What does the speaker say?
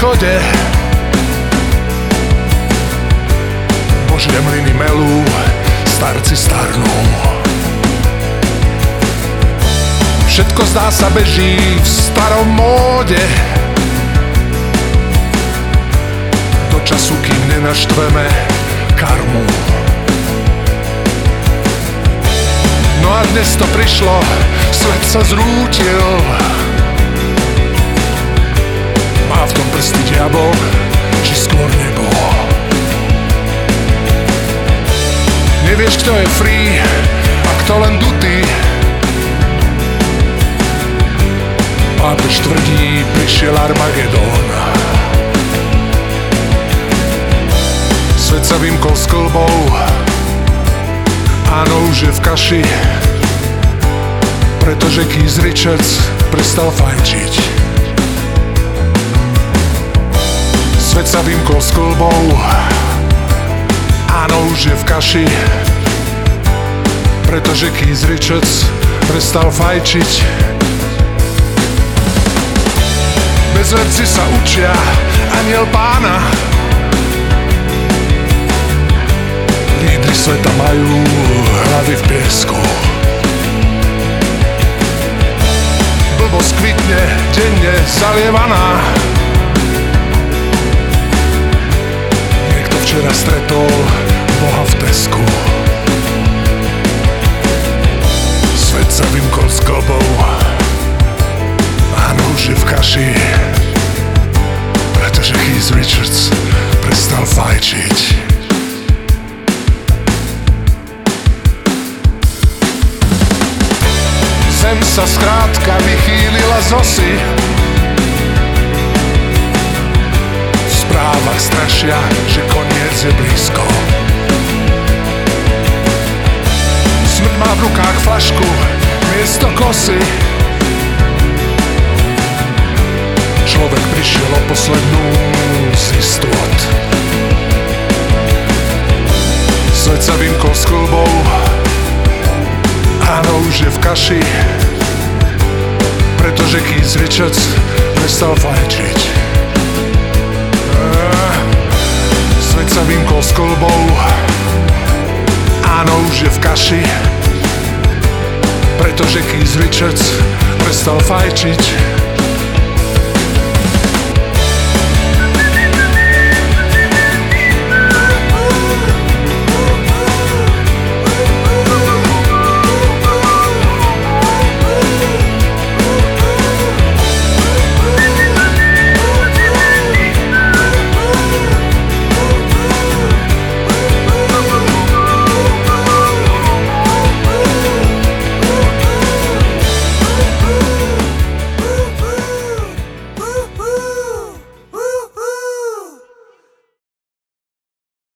východe. Božie mlyny melú, starci starnú. Všetko zdá sa beží v starom móde. Do času, kým nenaštveme karmu. No a dnes to prišlo, svet sa zrútil. Má v tom prsty diabol, či skôr nebo. Nevieš, kto je free a kto len dutý. Pápež tvrdí, prišiel Armagedón. Svet sa vymkol s klbou, áno, už je v kaši, pretože Keith Richards prestal fajčiť. Svet sa vymkol s klbou, áno, už je v kaši, pretože Keith Richards prestal fajčiť. Bezverci sa učia, anjel pána. Lídri sveta majú hlavy v piesku. Blbosť kvitne, denne zalievaná. Niekto včera stretol Boha v Tesku. Svet sa vymkol s klbou, áno, už je v kaši, pretože Keith Richards prestal fajčiť. Zem sa skrátka vychýlila z osy. V správach strašia, že koniec je blízko. Smrť má v rukách flašku miesto kosy. Človek prišiel o poslednú z istôt. Svet sa vymkol s klbou, áno, už je v kaši, pretože Keith Richards prestal fajčiť. Svet sa vymkol s klbou, áno, už je v kaši, pretože Keith Richards prestal fajčiť.